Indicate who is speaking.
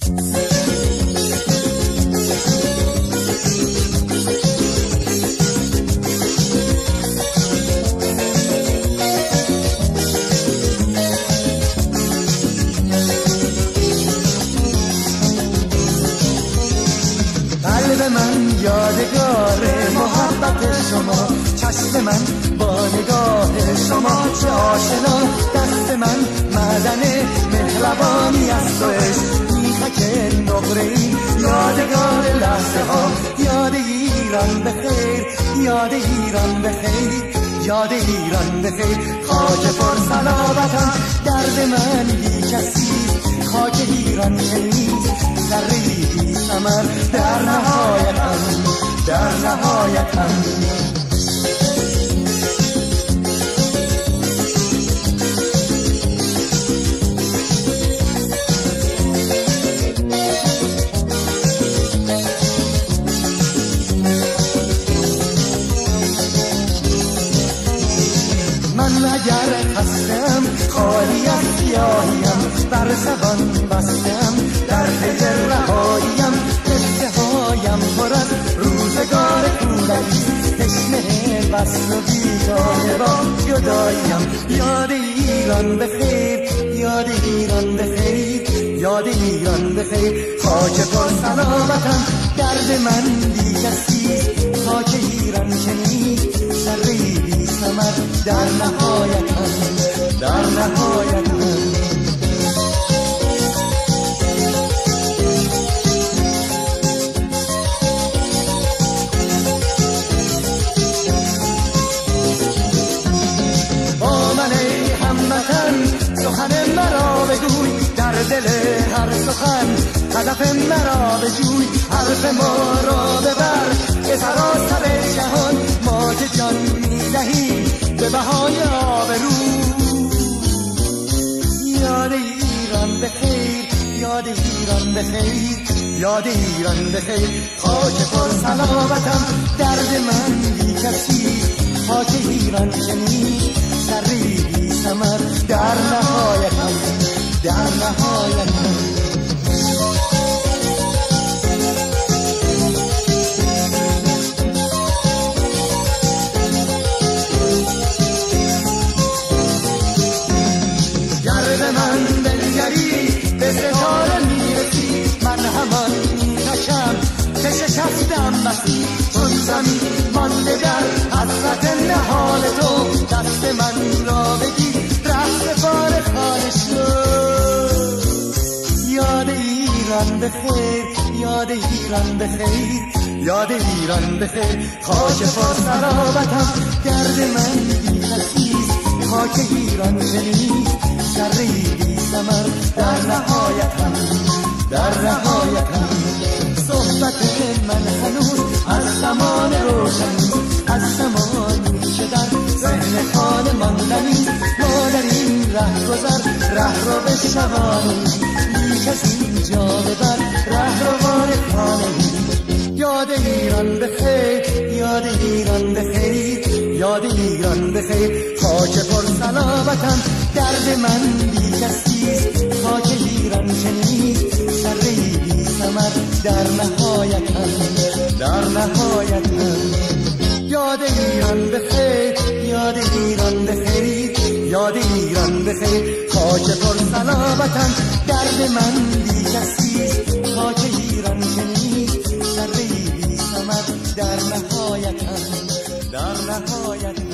Speaker 1: من یادگار محبت شما، چشم من با نگاه شما چه آشنا، دست من معدن مهربانی است و عشق میخک نقره‌ای، یادگار لحظه ها، یاد ایران بخیر، یاد ایران بخیر، یاد ایران بخیر. خاک پر صلابتم درد من بی کسی، خاک ایران نیست ذره‌ای بی ثمر در نهایتم، در نهایتم. من اگر خستم خالی از سیاهیم، بر زبان بستم در پی رهاییم، قصه هایم پر از روزگار کودکی، تشنه وصل و بیگانه با جداییم. یاد ایران بخیر، یاد ایران بخیر، یاد ایران بخیر. خاک پر سلامتم درد من بی کسی، خاک ایران که نیست ذره‌ای بی ثمر در نهایتم، در نهایتم. سخن مرا بگوی در دل هر سخن، هدف مرا بجوی، حرف ما را ببر که سراسر جهان ما که جان می‌دهیم به بهای آبرو. یاد ایران بخیر، یاد ایران بخیر، یاد ایران بخیر. خاک پر سلامتم درد من بی کسی، خاک ایران چنین ذره‌ای بی ثمر در نهایتم، در نهایتم. گر به من دلگری به ستاره میرسی، من همان میکشم که شکستم بسی، چون زمین مانده در حسرت نهال تو، دست من را بگیر رفت بار خانه شد. یاد ایران بخیر، یاد ایران بخیر، یاد ایران بخیر. خاک پر سلامتم درد من بی کسی، خاک ایران نیست ذره‌ای بی ثمر در نهایتم، در نهایتم. صحبت من هنوز از زمان روشنی، از زمانی که در ذهن خانه ماندنی، ما در این ره گذر ره رو بشوانیم، بیش از اینجا ببر ره رو بار خانه. یاد ایران بخیر، یاد ایران بخیر، یاد ایران بخیر. خاک پر سلامتم درد من بی کسیست، خاک ایران که نیست ذره‌ای بی ثمر در نهایتم، در نهایتم. یاد ایران بخیر، یاد ایران بخیر، یاد ایران بخیر. خاک پر سلامتم درد من بی کسیست، خاک ایران که نیست ذره‌ای بی ثمر در نهایتم، در نهایتم.